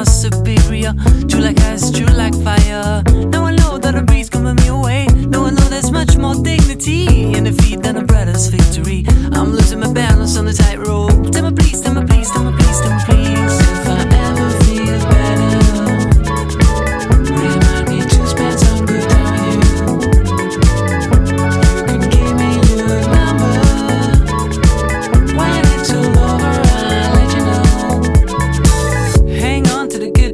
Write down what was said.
far superior. True like ice, true like fire. Now I know that a breeze coming me away. Now I know there's much more dignity in defeat than a brother's victory. I'm losing my balance on the tightrope.